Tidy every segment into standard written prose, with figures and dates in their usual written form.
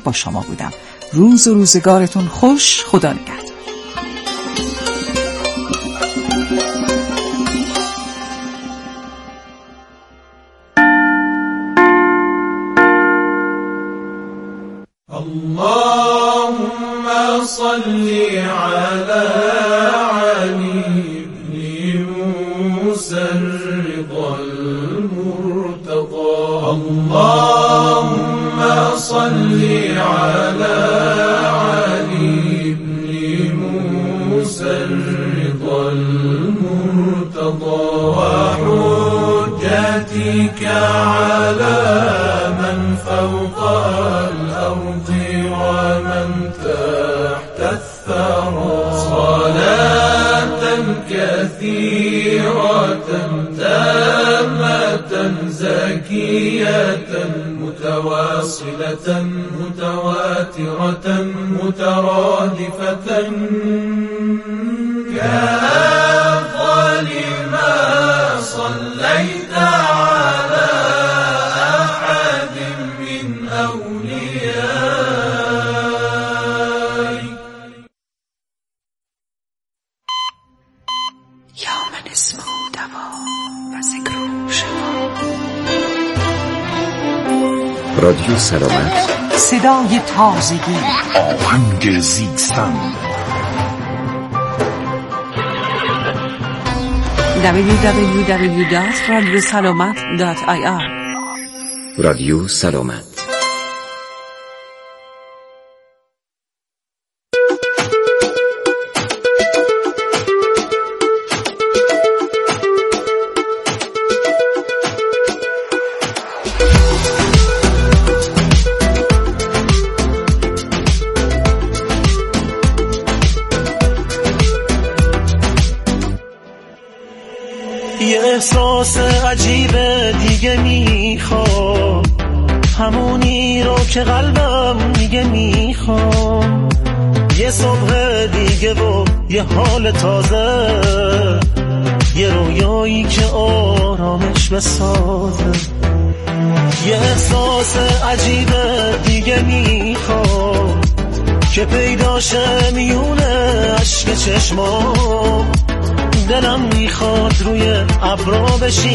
با شما بودم. روز و روزگارتون خوش. خدا نگهدار. اللهم صل على علي بن موسى الرضا المرتضى. اللهم صل على علي بن موسى الرضا المرتضى وحجتك على من فوق الأرض ومن تحت الثرى. صلاة كثيرة تامة زكية متواصلة متواترة مترادفة كأفضل ما صليت على أحد من أوليائك. یا من اسمه دوا و ذکر شفا. رادیو سلامت، صدای تازگی، آهنگ زیستن. www.radiosalamat.ir. رادیو سلامت. یه احساس عجیب دیگه میخوام، همونی رو که قلبم میگه میخوام. یه صبح دیگه و یه حال تازه، یه رویایی که آرامش بسازه. یه احساس عجیب دیگه میخوام که پیداشه میونه عشق چشمام. دلم میخواد روی ابرا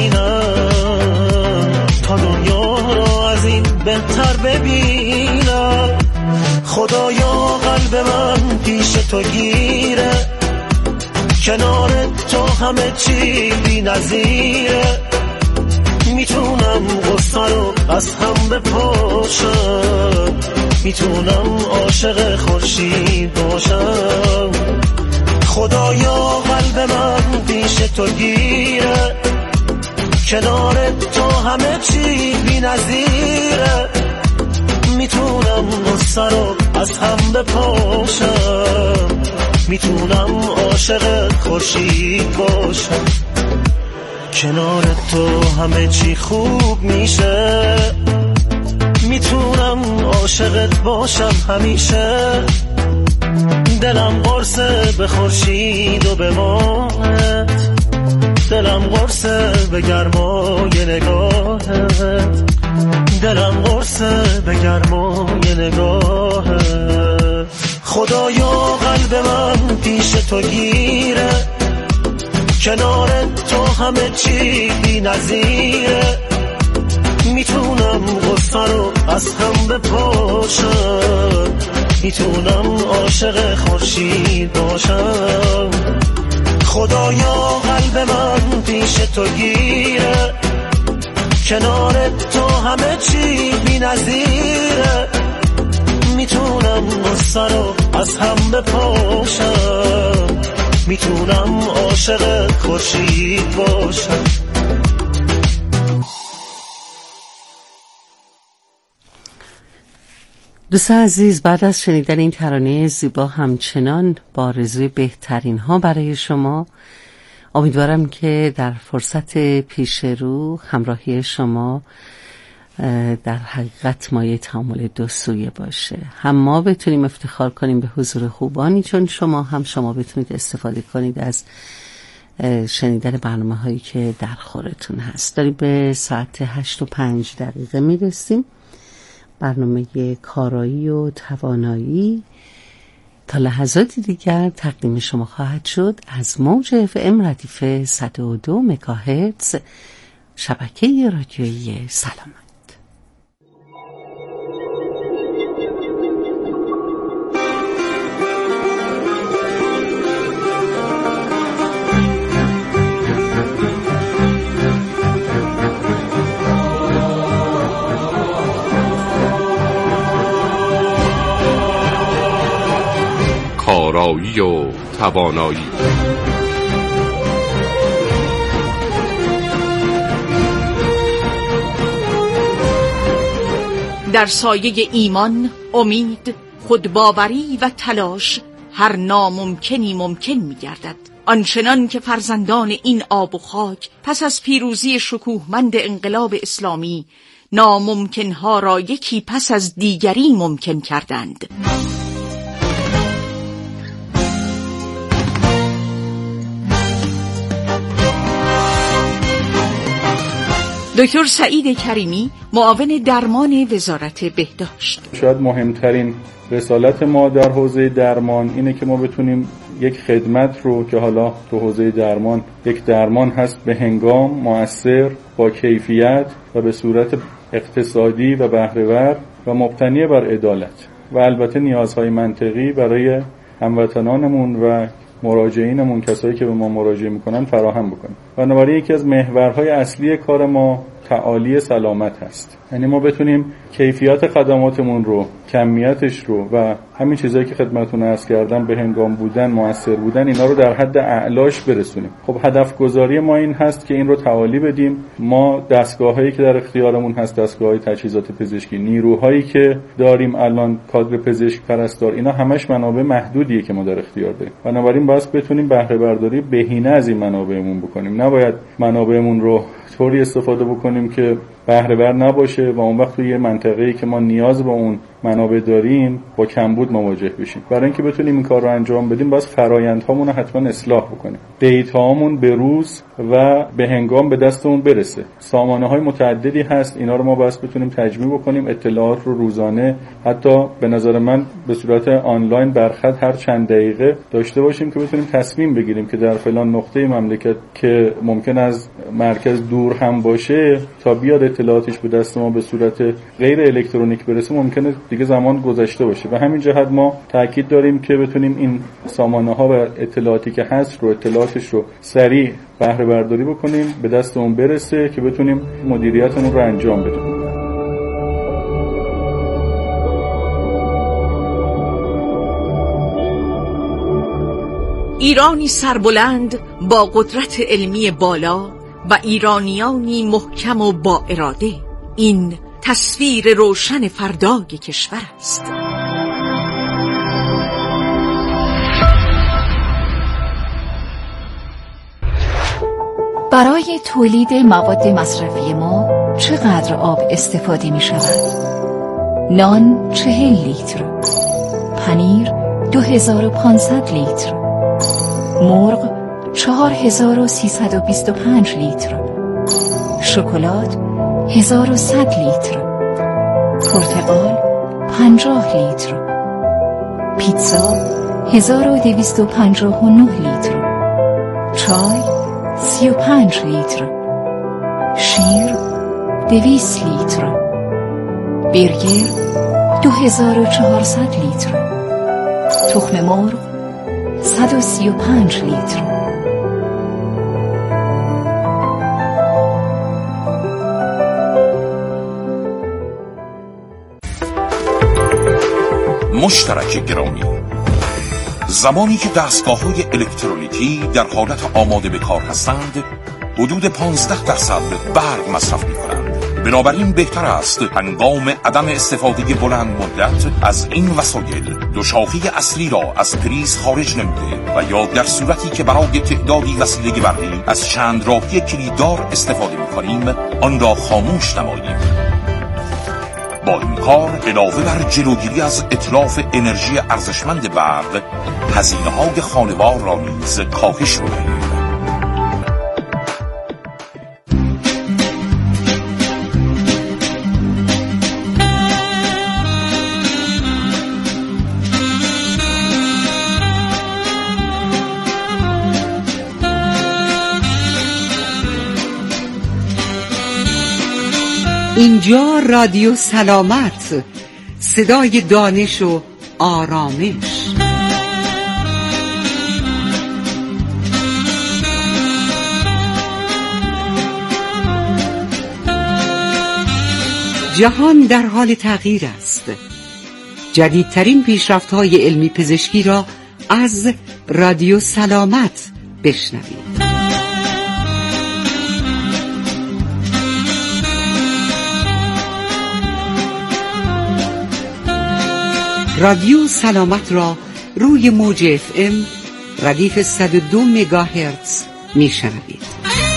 بشینم تا دنیا رو از این بهتر ببینم. خدایا قلب من پیش تو گیره، کنار تو همه چی بی نظیره. میتونم غصه رو از هم بپاشم، میتونم عاشق خورشید باشم. خدایا قلب من پیش تو گیره، کنار تو همه چی بی نظیره. میتونم غصه رو از هم بپاشم، میتونم عاشق خورشید باشم. کنار تو همه چی خوب میشه، میتونم عاشقت باشم همیشه. دلم قرصه به خورشید و به ماهت، دلم قرصه به گرمای نگاهت، دلم قرصه به گرمای نگاهت. خدایا قلب من پیش تو گیره، کنار تو همه چی بی نظیره. میتونم غصه رو از هم بپاشم، میتونم عاشق خورشید باشم. خدایا قلب من پیش تو گیره، کنار تو همه چی بی نظیره. میتونم غصه رو از هم بپاشم، میتونم عاشق خورشید باشم. دوستان عزیز، بعد از شنیدن این ترانه زیبا همچنان با آرزوی بهترین ها برای شما، امیدوارم که در فرصت پیش رو همراهی شما در حقیقت مایه تعامل دو سویه باشه. هم ما بتونیم افتخار کنیم به حضور خوبانی چون شما بتونید استفاده کنید از شنیدن برنامه هایی که در خورتون هست. داریم به ساعت 8:05 میرسیم. برنامه کارایی و توانایی تا لحظاتی دیگر تقدیم شما خواهد شد از موج FM ردیف 102 مگاهرتز شبکه رادیویی سلامت. کارایی و توانایی. در سایه ایمان، امید، خودباوری و تلاش هر ناممکنی ممکن می‌گردد. آنچنان که فرزندان این آب و خاک پس از پیروزی شکوهمند انقلاب اسلامی ناممکن‌ها را یکی پس از دیگری ممکن کردند. دکتر سعید کریمی، معاون درمان وزارت بهداشت. شاید مهمترین رسالت ما در حوزه درمان اینه که ما بتونیم یک خدمت رو که حالا تو حوزه درمان یک درمان هست به هنگام، مؤثر، با کیفیت و به صورت اقتصادی و بهره‌ور و مبتنی بر عدالت و البته نیازهای منطقی برای هموطنانمون و مراجعینمون، کسایی که به ما مراجعه میکنن، فراهم بکنیم. بنابراین یکی از محورهای اصلی کار ما تعالی سلامت هست. یعنی ما بتونیم کیفیت خدماتمون رو، کمیتش رو و همین چیزایی که خدمتتون عرض کردم، به هنگام بودن، مؤثر بودن، اینا رو در حد اعلاش برسونیم. خب هدف گذاری ما این هست که این رو تعالی بدیم. ما دستگاهایی که در اختیارمون هست، دستگاه‌های تجهیزات پزشکی، نیروهایی که داریم الان، کادر پزشک پرستار، اینا همش منابع محدودیه که ما در اختیار داریم. بنابراین باید بتونیم بهره برداری بهینه از این منابعمون بکنیم. نباید منابعمون رو طوری استفاده بکنیم که بهره ور نباشه و اون وقت توی یه منطقه‌ای که ما نیاز به اون منابع داریم با کمبود مواجه بشیم. برای اینکه بتونیم این کار رو انجام بدیم، باید فرآیندهامون رو حتما اصلاح بکنیم. دیتاهامون به روز و به هنگام به دستمون برسه. سامانه‌های متعددی هست، اینا رو ما باید بتونیم تجمیع بکنیم، اطلاعات رو روزانه، حتی به نظر من به صورت آنلاین برخط هر چند دقیقه داشته باشیم که بتونیم تصمیم بگیریم که در فلان نقطه مملکت که ممکن از مرکز دور هم باشه، تا بیاد اطلاعاتش به دست ما به صورت غیر الکترونیک برسه، ممکنه دیگه زمان گذشته باشه. به همین جهت ما تاکید داریم که بتونیم این سامانه‌ها و اطلاعاتی که هست رو، اطلاعاتش رو سریع بهره برداری بکنیم، به دستمون برسه که بتونیم مدیریتمون رو انجام بدیم. ایرانی سربلند با قدرت علمی بالا و ایرانیانی محکم و با اراده، این تصویر روشن فردای کشور است. برای تولید مواد مصرفی ما چقدر آب استفاده می شود؟ نان 40 لیتر، پنیر 2500 لیتر، مرغ 4325 لیتر، شکلات 1100 لیتر، پرتقال 50 لیتر، پیتزا 1259 لیتر، چای 35 لیتر، شیر 200 لیتر، برگر 2400 لیتر، تخم مرغ 135 لیتر. مشترک گرامی، زمانی که دستگاه‌های الکترونیکی در حالت آماده به کار هستند، حدود 15% برق مصرف می‌کنند. بنابراین بهتر است هنگام عدم استفاده بلند مدت از این وسایل دو شاخه اصلی را از پریز خارج نموده و یا در صورتی که برای تعدادی وسیله برقی از چند راهی کلیددار استفاده می‌کنیم، آن را خاموش نماییم. با این کار علاوه بر جلوگیری از اتلاف انرژی ارزشمند برق، هزینه‌های خانوار را نیز کاهش می‌دهیم. اینجا رادیو سلامت، صدای دانش و آرامش. جهان در حال تغییر است. جدیدترین پیشرفت‌های علمی پزشکی را از رادیو سلامت بشنوید. رادیو سلامت را روی موج FM ردیف 102 مگاهرتز میشنوید.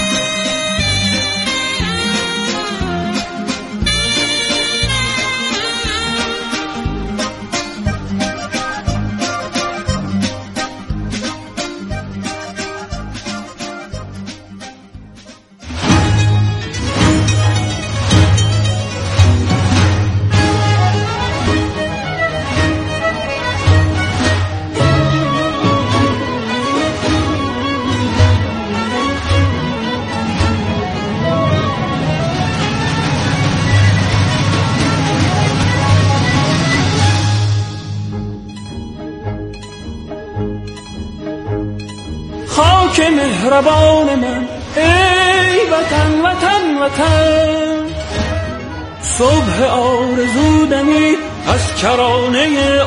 خاک مهربان من، ای وطن وطن وطن، صبح آرزو دمید از کرانه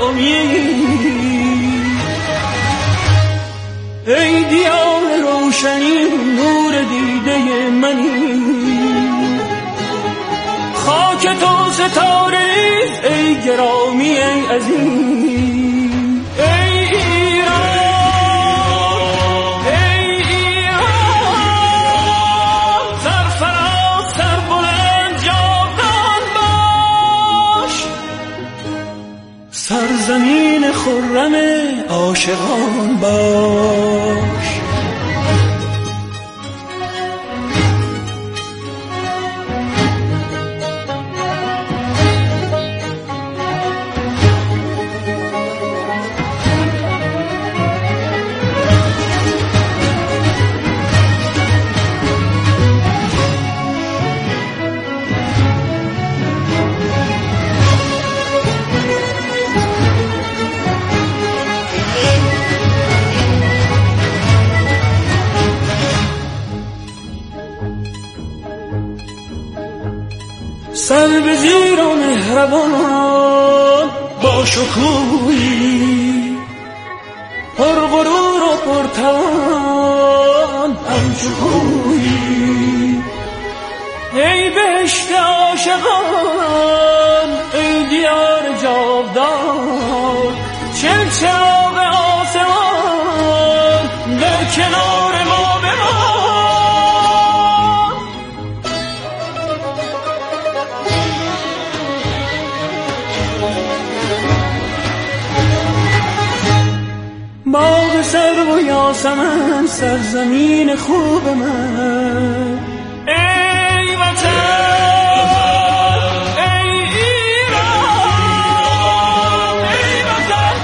امید. ای دیار روشنی، نور دیده منی، خاک تو ستاره، ای گرامی ای عزیز. ای سرزمین خرم عاشقان باش. سر به زیر و مهربان با شکوهی، پر غرور و پر توان همچو کوهی. ای بهشت عاشقان، ای دیار جاودان، چل چراغ آسمان در کنار ما بمان. باغ سرو و یاسمن، سرزمین خوب من، ای وطن، ای ایران، ای وطن.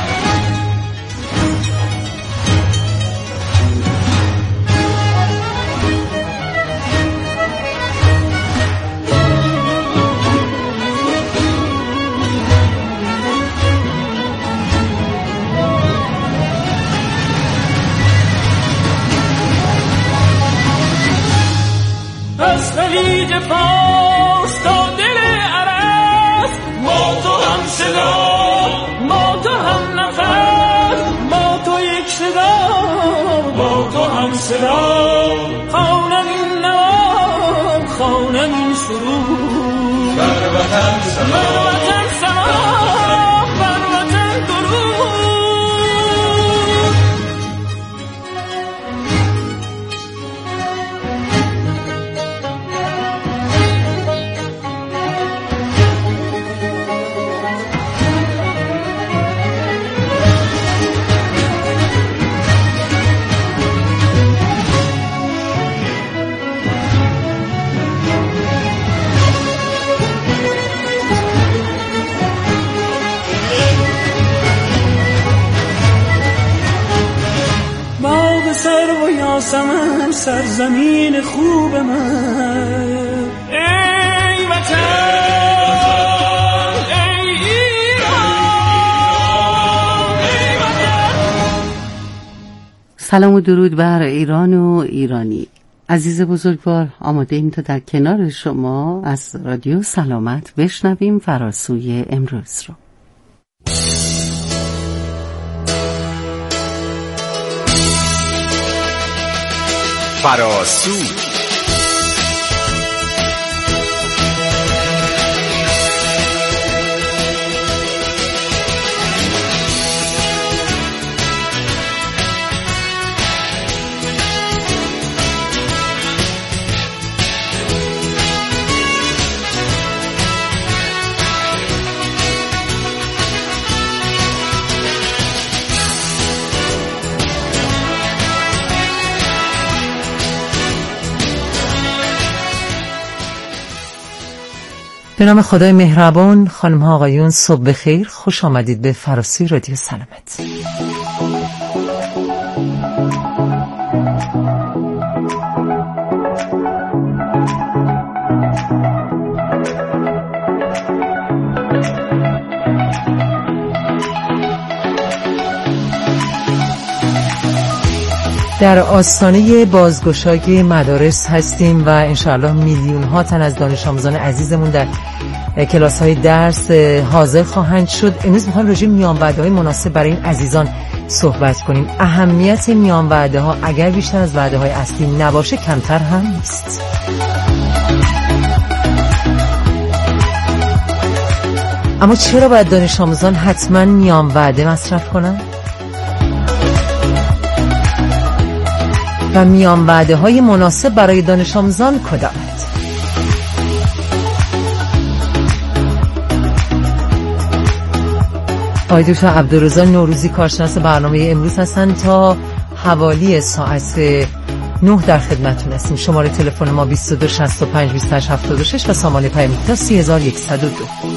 از خلیج فارس تا دل عرب، ما تو هم صدا، ما تو هم نفس، ما تو یک صدا، ما تو هم صدا. خوانم این نام، خوانم این سرود، بر وطن سلام، بر وطن سلام، بر وطن درود. یاسمن، سرزمین خوب من، ای وطن، سلام و درود بر ایران و ایرانی. عزیز بزرگوار، آماده ایم تا در کنار شما از رادیو سلامت بشنویم فراسوی امروز رو. فراسو به نام خدای مهربان. خانم ها آقایون، صبح بخیر، خوش آمدید به فراسوی رادیو سلامت. در آستانه بازگشایی مدارس هستیم و انشاءالله میلیون ها تن از دانش آموزان عزیزمون در کلاس های درس حاضر خواهند شد. امروز میخوایم راجع به میان وعده های مناسب برای این عزیزان صحبت کنیم. اهمیت میان وعده ها اگر بیشتر از وعده های اصلی نباشه کمتر هم نیست. اما چرا باید دانش آموزان حتما میان وعده مصرف کنند؟ و میان وعده های مناسب برای دانش آموزان کدامند؟ آقای دکتر عبدالرضا نوروزی کارشناس برنامه امروز هستند. تا حوالی ساعت 9 در خدمتتون هستیم. شماره تلفن ما 22 65 28 76 و سامانه پیام تا 3102.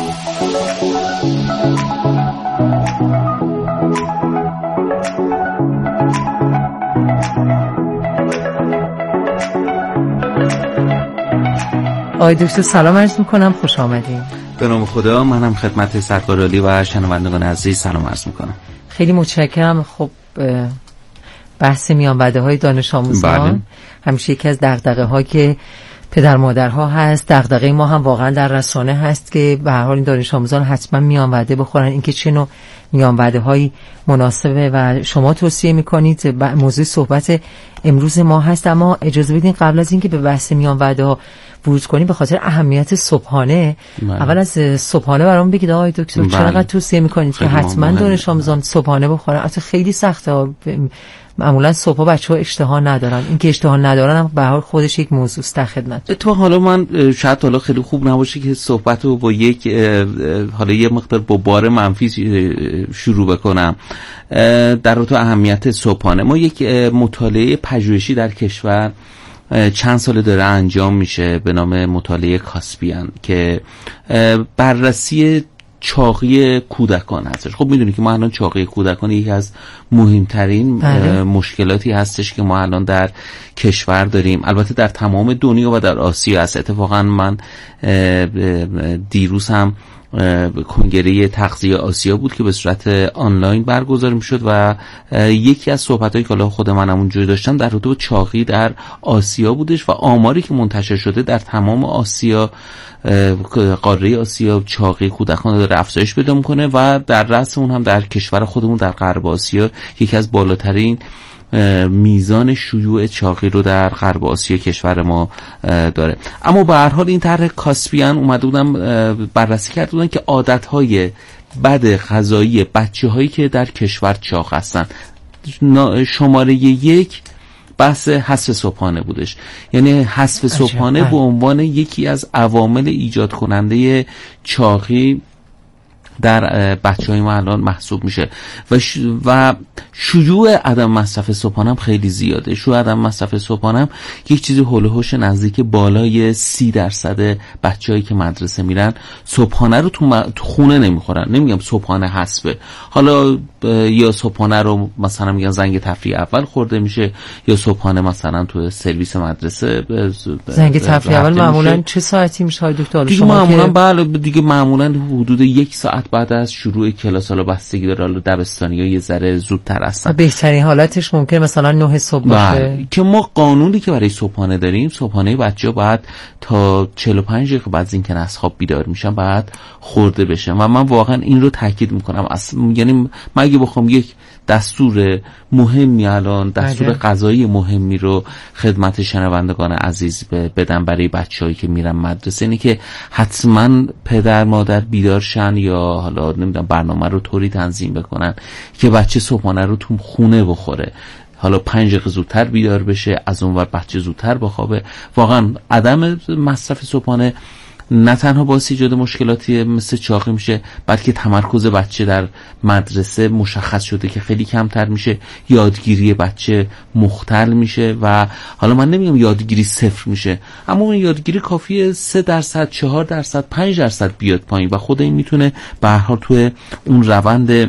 آقای دکتر سلام عرض میکنم، خوش آمدین. به نام خدا، منم خدمت سرکار عالی و شنوندگان عزیز سلام عرض میکنم. خیلی متشکرم. خب بحث میان وعده های دانش آموزان همیشه یکی از دغدغه ها که پدر مادرها هست. دغدغه ما هم واقعا در رسانه هست که به هر حال این دانش آموزان حتما میان وعده بخورن. اینکه چه نوع میان وعده هایی مناسبه و شما توصیه میکنید موضوع صحبت امروز ما هست. اما اجازه بدین قبل از اینکه به بحث میان وعده ها ورود کنیم، به خاطر اهمیت صبحانه اول از صبحانه برام بگید آقای دکتر چقدر توصیه میکنید که حتما دانش آموزان صبحانه بخورن؟ البته خیلی سخته، معمولا صبح بچه‌ها اشتها ندارن. این که اشتها ندارن هم به هر حال خودش یک موضوع است در خدمت. تو حالا من شاید حالا خیلی خوب نباشه که صحبت رو با یک حالا یه مقدار با بار منفی شروع بکنم در تو اهمیت صبحانه. ما یک مطالعه پژوهشی در کشور چند ساله داره انجام میشه به نام مطالعه کاسپیان که بررسی چاقی کودکان هستش. خب میدونی که ما الان چاقی کودکان یکی از مهمترین مشکلاتی هستش که ما الان در کشور داریم. البته در تمام دنیا و در آسیا هست. اتفاقا من دیروز هم کنگره تغذیه آسیا بود که به صورت آنلاین برگزار میشد و یکی از صحبتایی که خود من اونجا داشتم در رابطه با چاقی در آسیا بودش و آماری که منتشر شده در تمام آسیا، قاره آسیا، چاقی کودکان داره افزایش پیدا میکنه و در رأس اون هم در کشور خودمون در غرب آسیا یکی از بالاترین میزان شیوع چاقی رو در غرب آسیا کشور ما داره. اما به هر حال این طرح کاسپیان اومده بودن بررسی کرده بودن که عادتهای بد غذایی بچه‌هایی که در کشور چاق هستن. شماره 1 بحث حذف صبحانه بودش. یعنی حذف صبحانه به عنوان یکی از عوامل ایجاد کننده چاقی در بچه‌های ما الان محسوب میشه و شیوع عدم مصرف صبحانه هم خیلی زیاده. شیوع عدم مصرف صبحانه هم یک چیزی هول و هوش نزدیک بالای 30% بچه‌هایی که مدرسه میرن صبحانه رو تو خونه نمیخورن. نمیگم صبحانه حسبه، حالا یا صبحانه رو مثلا میگن زنگ تفریح اول خورده میشه، یا صبحانه مثلا تو سرویس مدرسه زنگ تفریح اول معمولا چه ساعتی میشه های دکتر؟ دیگه معمولا بله دیگه معمولا حدود 1 ساعت بعد از شروع کلاس، حالا بستگی داره، حالا دبستانی‌ها یه ذره زودتر هستن. بهترین حالتش ممکنه مثلا 9 صبح باشه. که ما قانونی که برای صبحانه داریم، صبحانه بچه‌ها باید تا 45 دقیقه بعد از اینکه از خواب بیدار میشن بعد خورده بشه و من واقعا این رو تاکید میکنم. یعنی من اگه بخوام یک دستور مهمی الان دستور غذایی مهمی رو خدمت شنوندگان عزیز بدم برای بچه‌هایی که میرن مدرسه، اینه که حتما پدر مادر بیدار شن یا حالا نمیدونم برنامه رو طوری تنظیم بکنن که بچه صبحانه رو تو خونه بخوره. حالا 5 دقیقه زودتر بیدار بشه، از اون ور بچه زودتر بخوابه. واقعا عدم مصرف صبحانه نه تنها باعث ایجاد مشکلاتی مثل چاقی میشه، بلکه تمرکز بچه در مدرسه مشخص شده که خیلی کمتر میشه، یادگیری بچه مختل میشه و حالا من نمیگم یادگیری صفر میشه، اما اون یادگیری کافیه 3%، 4%، 5% بیاد پایین و خود این میتونه به هر حال توی اون روند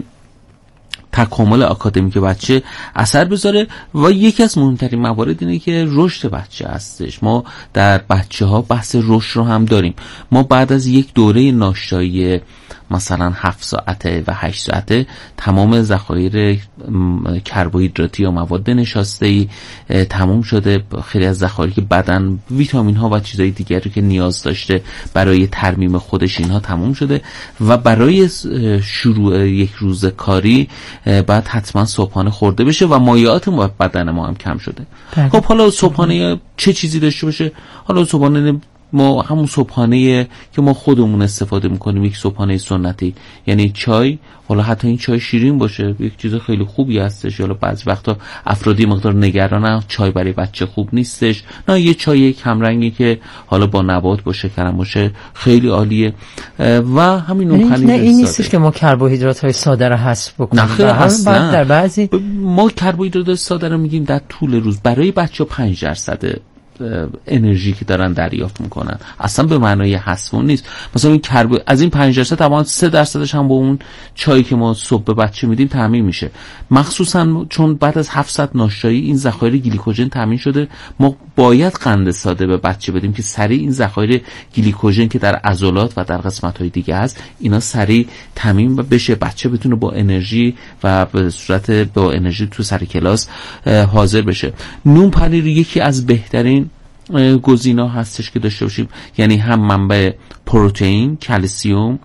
تکامل آکادمیک بچه اثر بذاره. و یکی از مهمترین موارد اینه که رشد بچه هستش. ما در بچه ها بحث رشد رو هم داریم. ما بعد از یک دوره ناشتایی مثلا 7 ساعته و 8 ساعته تمام ذخایر کربوهیدراتی یا مواد نشاسته‌ای تمام شده. خیلی از ذخایری که بدن ویتامین ها و چیزهای دیگری که نیاز داشته برای ترمیم خودش اینها تمام شده و برای شروع یک روز کاری بعد حتما صبحانه خورده بشه و مایعات بدن ما هم کم شده. خب حالا صبحانه چه چیزی داشته باشه؟ حالا صبحانه ما همون صبحانه که ما خودمون استفاده میکنیم، یک صبحانه سنتی، یعنی چای، حالا حتی این چای شیرین باشه یک چیز خیلی خوبی هستش. حالا بعضی وقتا افرادی مقدار نگرانن چای برای بچه خوب نیستش، نه یه چای کم رنگی که حالا با نبات باشه، کرم باشه، خیلی عالیه. و همین نوع پنیر این نیستش که ما کربوهیدرات های ساده رو حذف بکنیم. نه خیلی اصلا در بعضی ما کربوهیدرات ساده رو میگیم در طول روز برای بچه 5% انرژی که دارن دریافت میکنن، اصلا به معنای حذف نیست. مثلا این از این 5% تمام 3% هم با اون چایی که ما صبح به بچه میدیم تامین میشه. مخصوصا چون بعد از 700 ناشتایی این ذخایر گلیکوژن تامین شده، ما باید قند ساده به بچه بدیم که سریع این ذخایر گلیکوژن که در عضلات و در قسمت‌های دیگه هست اینا سریع تامین بشه، بچه بتونه با انرژی و به صورت با انرژی تو سر کلاس حاضر بشه. نون پنیر یکی از بهترین گزینا هستش که داشته باشیم، یعنی هم منبع پروتئین، کلسیم،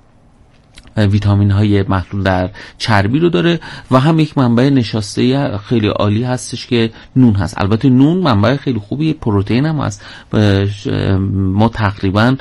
ویتامین های محلول در چربی رو داره و هم یک منبع نشاسته خیلی عالی هستش که نون هست. البته نون منبع خیلی خوبی، پروتئین هم هست. ما تقریبا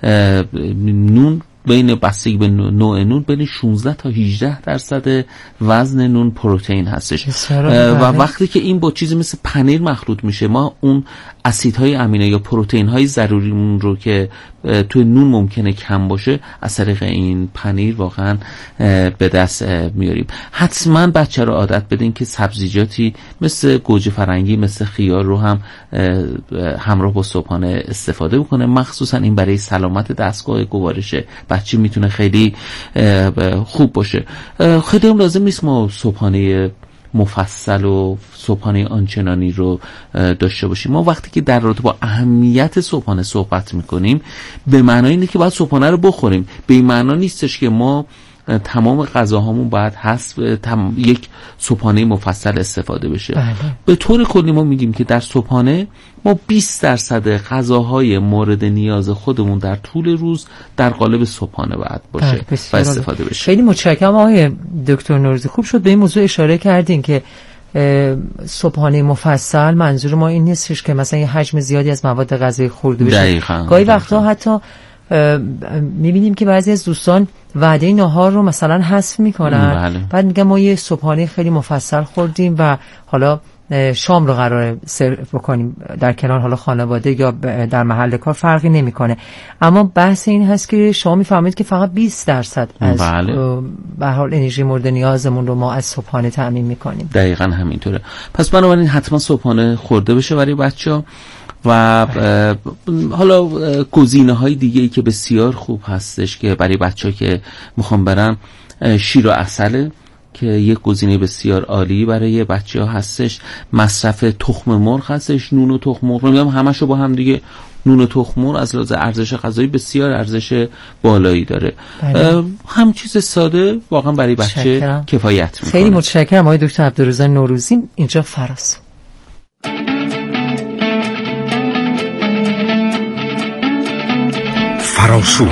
نون بین بستگی به نوع نون بین 16 تا 18% وزن نون پروتئین هستش و وقتی که این با چیزی مثل پنیر مخلوط میشه، ما اون اسیدهای امینه یا پروتئین های ضروریمون رو که توی نون ممکنه کم باشه از طریق این پنیر واقعا به دست میاریم. حتما بچه رو عادت بدین که سبزیجاتی مثل گوجه فرنگی، مثل خیار رو هم همراه با صبحانه استفاده بکنه. مخصوصا این برای سلامت دستگاه گوارش بچه میتونه خیلی خوب باشه. خیلی هم لازم نیست ما صبحانه مفصل و صبحانه آنچنانی رو داشته باشیم. ما وقتی که در رابطه با اهمیت صبحانه صحبت میکنیم به معنای اینه که باید صبحانه رو بخوریم، به این معنا نیستش که ما تمام غذاهامون باید یک صبحانه مفصل استفاده بشه. بله. به طور کلی ما میگیم که در صبحانه ما 20% غذاهای مورد نیاز خودمون در طول روز در قالب صبحانه باید باشه و استفاده بشه. خیلی متشکرم آقای دکتر نوروزی. خوب شد به این موضوع اشاره کردین که صبحانه مفصل منظور ما این نیستش که مثلا یه حجم زیادی از مواد غذایی خورده بشه. گاهی وقتا حتی میبینیم که بعضی از دوستان وعده ناهار رو مثلا حذف میکنن. بعد میگن ما یه صبحانه خیلی مفصل خوردیم و حالا شام رو قراره سرو بکنیم در کنار حالا خانواده یا در محل کار فرقی نمیکنه. اما بحث این هست که شما میفهمید که فقط 20% از به حال انرژی مورد نیازمون رو ما از صبحانه تامین میکنیم. دقیقاً همینطوره. پس بنابراین حتما صبحانه خورده بشه برای بچه‌ها و حالا گزینه‌های دیگه‌ای که بسیار خوب هستش که برای بچه‌ها که میخوان برن، شیر و عسل که یک گزینه بسیار عالی برای بچه‌ها هستش، مصرف تخم مرغ هستش، نون و تخم مرغ، میگم همشو با هم دیگه. نون و تخم مرغ از لحاظ ارزش غذایی بسیار ارزش بالایی داره. هم چیز ساده واقعا برای بچه کفایت میکنه. خیلی متشکرم آقای دکتر عبدالرضا نوروزی. اینجا فراس فراسو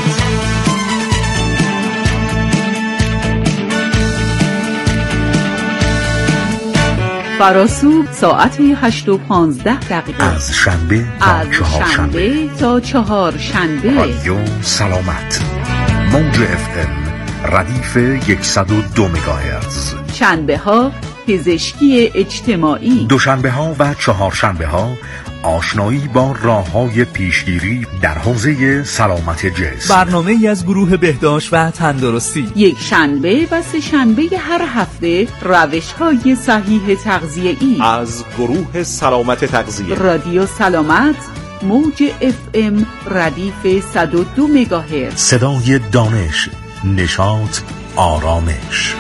فراسو ساعت 8:15 از شنبه تا چهارشنبه. رادیو سلامت، موج FM ردیف 102 مگاهرتز. شنبه ها پزشکی اجتماعی، دوشنبه ها و چهارشنبه ها آشنایی با راه‌های پیشگیری در حوزه سلامت جسم. برنامه‌ای از گروه بهداشت و تندرستی. یک شنبه و سه شنبه هر هفته روش‌های صحیح تغذیه‌ای از گروه سلامت تغذیه. رادیو سلامت، موج FM ردیف 102 مگاهرتز. صدای دانش، نشاط، آرامش.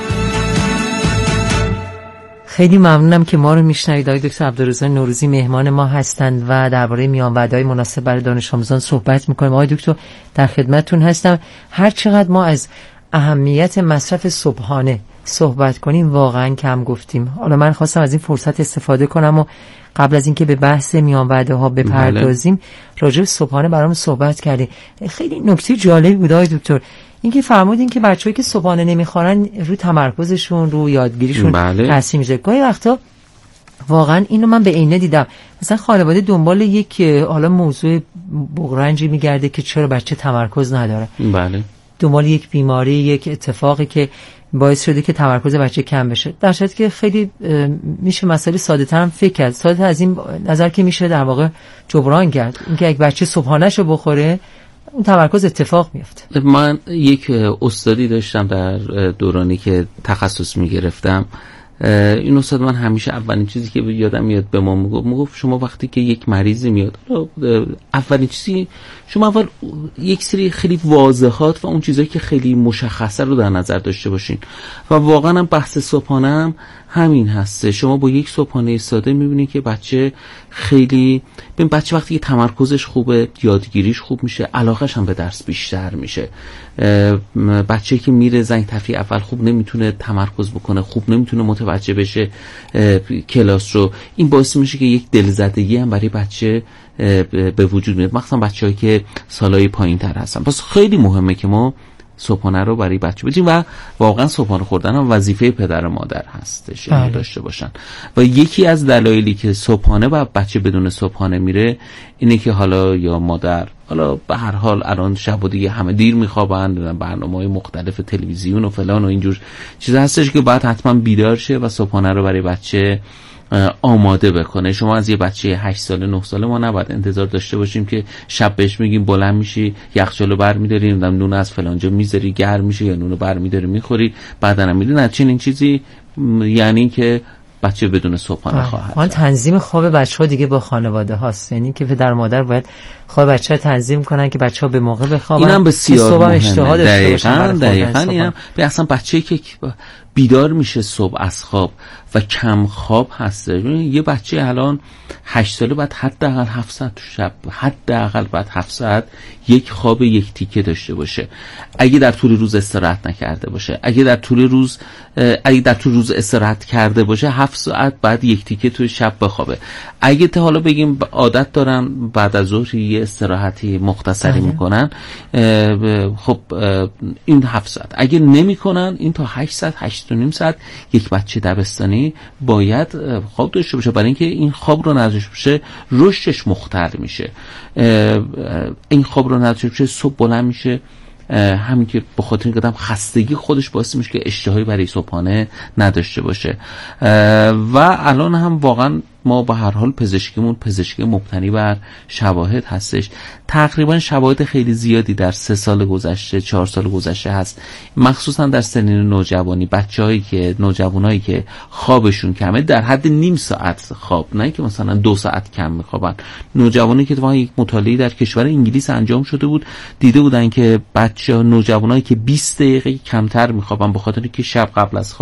خیلی ممنونم که ما رو میشنوید. آقای دکتر عبدالرضا نوروزی مهمان ما هستند و درباره میان‌وعده‌های مناسب برای دانش آموزان صحبت می‌کنیم. آقای دکتر در خدمتتون هستم. هر چقدر ما از اهمیت مصرف صبحانه صحبت کنیم واقعا کم گفتیم. حالا من خواستم از این فرصت استفاده کنم و قبل از اینکه به بحث میان‌وعده‌ها بپردازیم راجع به صبحانه برام صحبت کردیم. خیلی نکته جالبی بود آقای دکتر، اینکه فرمودین که بچه‌ای که صبحانه نمیخورن روی تمرکزشون، روی یادگیریشون تاثیر میذاره. گاهی وقتا واقعا اینو من به عینه دیدم. مثلا خانواده دنبال یک حالا موضوع بغرنجی میگرده که چرا بچه تمرکز نداره. بله. دنبال یک بیماری، یک اتفاقی که باعث شده که تمرکز بچه کم بشه. در صورتی که خیلی میشه مسئله ساده‌تر هم فکر کرد. ساده از این نظر که میشه در واقع جبران کرد. اینکه یک بچه صبحانه‌شو بخوره اون تمرکز اتفاق میفته. من یک استادی داشتم در دورانی که تخصص میگرفتم. این استاد من همیشه اولین چیزی که یادم میاد به ما میگفت شما وقتی که یک مریضی میاد، اولین چیزی شما اول یک سری خیلی واضحات و اون چیزایی که خیلی مشخصه رو در نظر داشته باشین. و واقعا هم بحث صبحانه هم همین هسته. شما با یک صبحانه ساده میبینید که بچه خیلی بچه وقتی که تمرکزش خوبه، یادگیریش خوب میشه، علاقهش هم به درس بیشتر میشه. بچه‌ای که میره زنگ تفریح اول خوب نمیتونه تمرکز بکنه، خوب نمیتونه متوجه بشه کلاس رو، این باعث میشه که یک دلزدگی هم برای بچه به وجود میاد، مخصوصا بچه‌هایی که سالهای پایین‌تر هستن. پس خیلی مهمه که ما صبحانه رو برای بچه بدیم و واقعا صبحانه خوردن هم وظیفه پدر و مادر هستش اینو داشته باشن. و یکی از دلایلی که صبحانه و بچه بدون صبحانه میره اینه که حالا یا مادر حالا به هر حال الان شب و دیگه همه دیر میخوابن، برنامه‌های مختلف تلویزیون و فلان و اینجور چیزا هستش که باید حتما بیدار شه و صبحانه رو برای بچه آماده بکنه. شما از یه بچه 8 ساله 9 ساله ما نباید انتظار داشته باشیم که شب بهش میگیم بلند میشی یخچالو برمی‌داری، نون از فلانجا میذاری گرم میشه یا نونو برمی‌داری میخوری بعدن هم میدونی. چنین چیزی یعنی که بچه بدون صبحانه خواهد. من تنظیم خواب بچه‌ها دیگه با خانواده هاست، یعنی که پدر و مادر باید خواب بچه‌ها تنظیم کنن که بچه‌ها به موقع بخوابن. اینم بسیار مهمه. دقیقاً اینم به اصلا بچه‌ای که بیدار میشه صبح از خواب و کم خواب هسته. یه بچه الان 8 ساله بعد حداقل 7 ساعت تو شب، حداقل بعد 7 ساعت یک خواب یک تیکه داشته باشه. اگه در طول روز استراحت نکرده باشه، اگه در طول روز استراحت کرده باشه 7 ساعت بعد یک تیکه تو شب بخوابه. اگه تا حالا بگیم عادت دارن بعد از ظهر یه استراحتی مختصری میکنن، خب این 7 ساعت. اگه نمیکنن این تا 8 ساعت 8.5 ساعت یک بچه دبستانی باید خواب داشته باشه، برای اینکه این خواب رو نداشته باشه رشدش مختل میشه. این خواب رو نداشته باشه صبح بلند میشه همین که به خاطر اینکه آدم خستگی خودش باعث میشه که اشتهایی برای صبحانه نداشته باشه. و الان هم واقعا ما به هر حال پزشکیمون پزشکی مبتنی بر شواهد هستش. تقریبا شواهد خیلی زیادی در 3 سال گذشته 4 سال گذشته هست، مخصوصا در سنین نوجوانی، نوجوانایی که خوابشون کمه، در حد نیم ساعت خواب، نه که مثلا 2 ساعت کم میخوابن. نوجوانی که تو یک مطالعه در کشور انگلیس انجام شده بود، دیده بودن که نوجوانایی که 20 دقیقه کمتر میخوابن به خاطر اینکه شب قبل از خواب